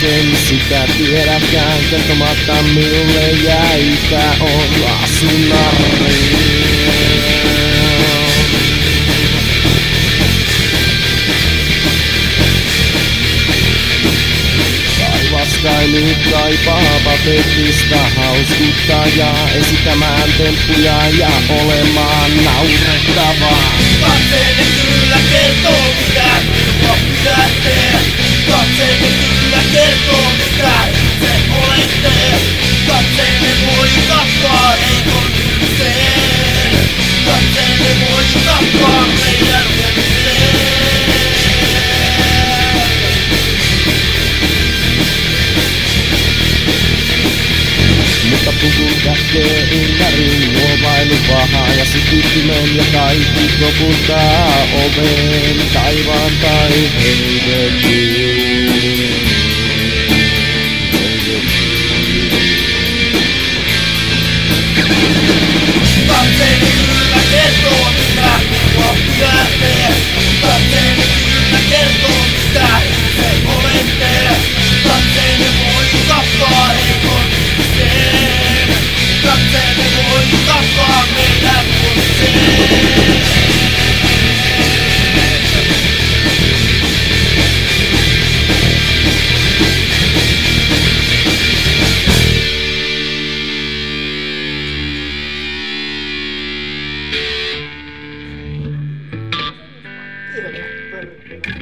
En sitä tiedäkään, kertomatta minulle jäi, tää on asunarri. Taivas nyt kaipaa patetista hauskuttajaa, esittämään temppuja ja olemaan naurettavaa. Katseeni kyllä kertoo mitä minua pidätte. Katseeni kyllä kertoo mitä itse olette. Katseeni voi tappaa heikon ihmisen. Katseeni voi tappaa meidän huomiseen. Mutta pukun kätkee ympäri muovailu pahaa ja sytyttimen ja kaikki koputtaa oveen taivaan tai helvettiin. Katseeni kyllä kertoo mitä minua pidätte. Katseeni kyllä kertoo mitä itse olette. Katseeni voi tappaa heikon ihmisen. Katseeni voi tappaa meidän huomiseen. Perkele.